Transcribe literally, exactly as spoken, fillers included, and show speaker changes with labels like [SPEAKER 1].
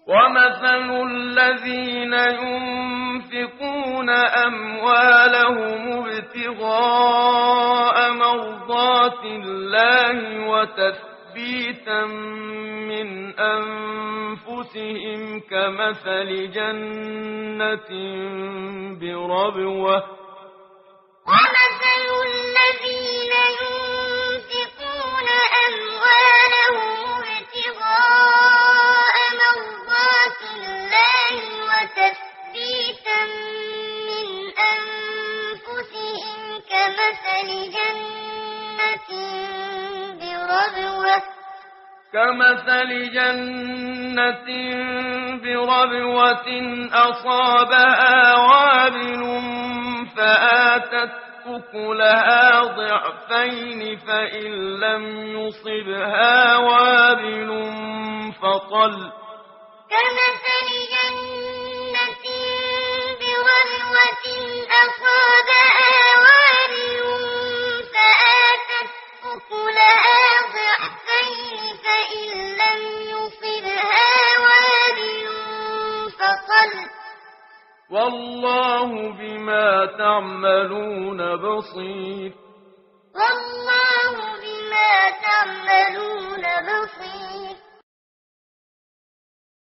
[SPEAKER 1] ومثل الذين ينفقون أموالهم ابتغاء مرضات الله وتثبيتا من أنفسهم كمثل جنة بربوة
[SPEAKER 2] ومثل الذين ينفقون أموالهم ابتغاء مرضات الله وتثبيتا من أنفسهم كمثل جنة بربوة
[SPEAKER 1] كمثل جنة بربوة أصابها وابل فآتت أكلها ضعفين فإن لم يصبها وابل فطل
[SPEAKER 2] كمثل جنة بربوة أصابها وابل فآتت أكلها ضعفين فإن لم يصبها وابل فطل
[SPEAKER 1] والله بما تعملون بصير
[SPEAKER 2] والله بما تعملون بصير